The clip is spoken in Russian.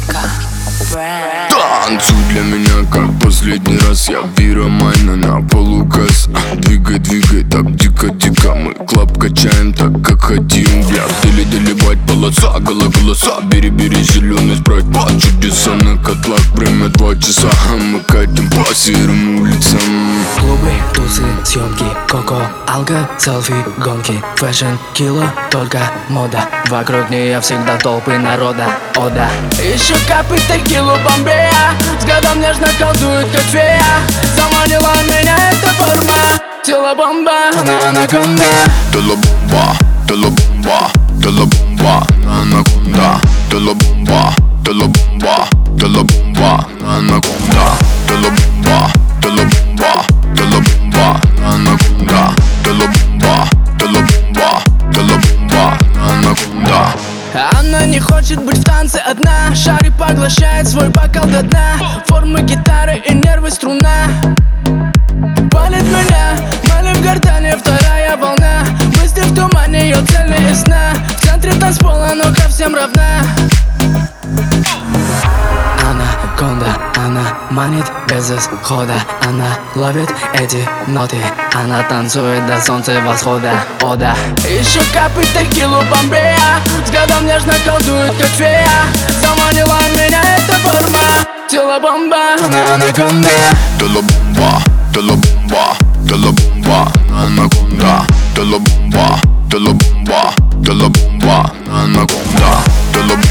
Танцуй для меня, как последний раз. Я пиромайна на полуказ. Двигай, двигай, так дико-дико. Мы клаб качаем так, как хотим. Бля, дели бать полоса, голоса. Бери зеленый спрайт, под чудеса. На котлах время 2 часа. Мы катим по серым улицам. Клубы, тусы, съемки, коко, алко, селфи, гонки, фэшн, кило, только мода. Вокруг нее всегда толпы народа, о да. Еще капы текилу Бомбея, взглядом нежно колдует как фея. Заманила меня эта форма, тело бомба, она анаконда. Тело бомба, тело бомба, тело бомба, анаконда. Тело бомба, тело бомба, тело бомба, анаконда. Тело бомба, тело бомба, тело бомба, анаконда. Тело бомба, тело бомба, тело бомба, анаконда. Она не хочет быть в танце одна. Шарик поглощает свой бокал до дна. Формы гитары и нервы струна. Палит меня, малим в гортане вторая волна. Мысли в тумане, ее цель не ясна. В центре танцпола, но ко всем равна. Анаконда, она манит без исхода. Она ловит эти ноты. Она танцует до солнца восхода, о да. Еще капы текилу Бомбея, взглядом нежно колдует как фея. Заманила меня эта форма, тело бомба, она анаконда. Тело бомба, тело бомба, тело бомба, анаконда. Тело бомба, тело бомба, тело бомба, анаконда. Тело